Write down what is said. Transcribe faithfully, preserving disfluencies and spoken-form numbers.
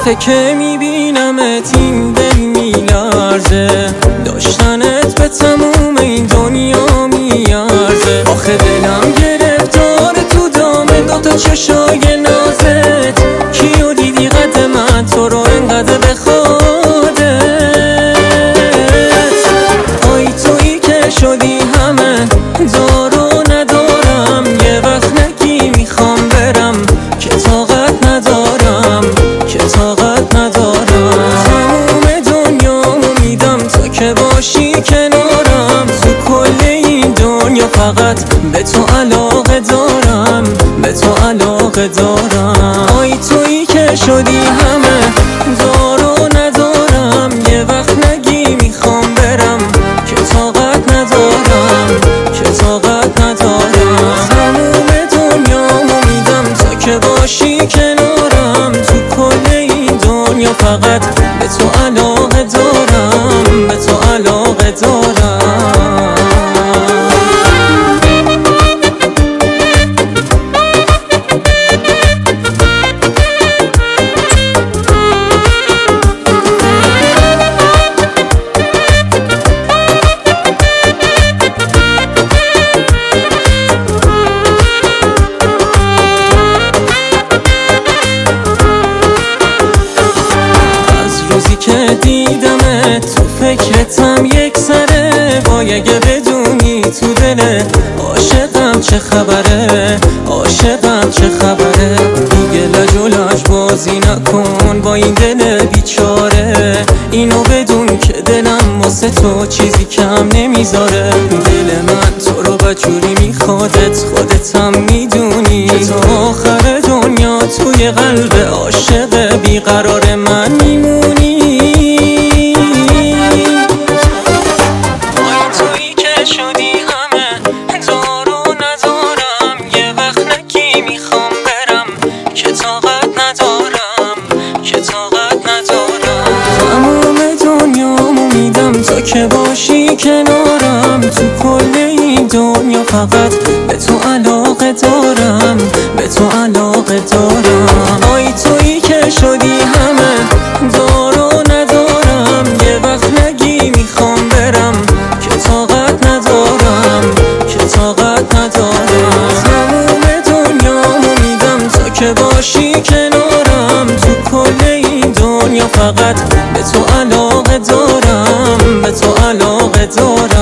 دفعه که میبینمت این دل میلرزه، داشتنت به تموم این دنیا میارزه. آخه دلم گرفتار تو دامه دوتا چشای نازت، کیو دیدی قد من تو رو انقدر بخوادت؟ آی تویی که شدی همه دارو ندارم، یه وقت نگی میخوام برم که طاقت ندارم، که طاقت ندارم. تموم دنیامو میدم تا که باشی کنارم، تو کل این دنیا فقط به تو علاقه دارم، به تو علاقه دارم. آی تویی که شدی همه دارو ندارم، یه وقت نگی میخوام برم که طاقت ندارم، که طاقت ندارم. تموم دنیامو میدم تا که باشی کنارم، تو کل این دنیا فقط به تو علاقه دارم، به تو علاقه دارم. که دیدمت تو فکرتم یک سره، وای اگه بدونی تو دل عاشقم چه خبره، عاشقم چه خبره. دیگه لج و لج بازی نکن با این دل بیچاره، اینو بدون که دلم واسه تو چیزی کم نمیذاره. دل من تو رو بجوری میخوادت، خودتم میدونی تا آخر دنیا توی قلب عاشق بیقرار من میمونی. شدی همه دارو ندارم، یه وقت نگی میخوام برم که طاقت ندارم، که طاقت ندارم. تموم دنیامو میدم تا که باشی کنارم، تو کل این دنیا فقط به تو علاقه دارم، به تو علاقه دارم. آی تویی که شدی همه دارو ندارم، یه وقت نگی میخوام برم که طاقت ندارم، که طاقت ندارم. تموم دنیامو میدم تا که باشی کنارم، تو کل این دنیا فقط به تو علاقه دارم، به تو علاقه دارم.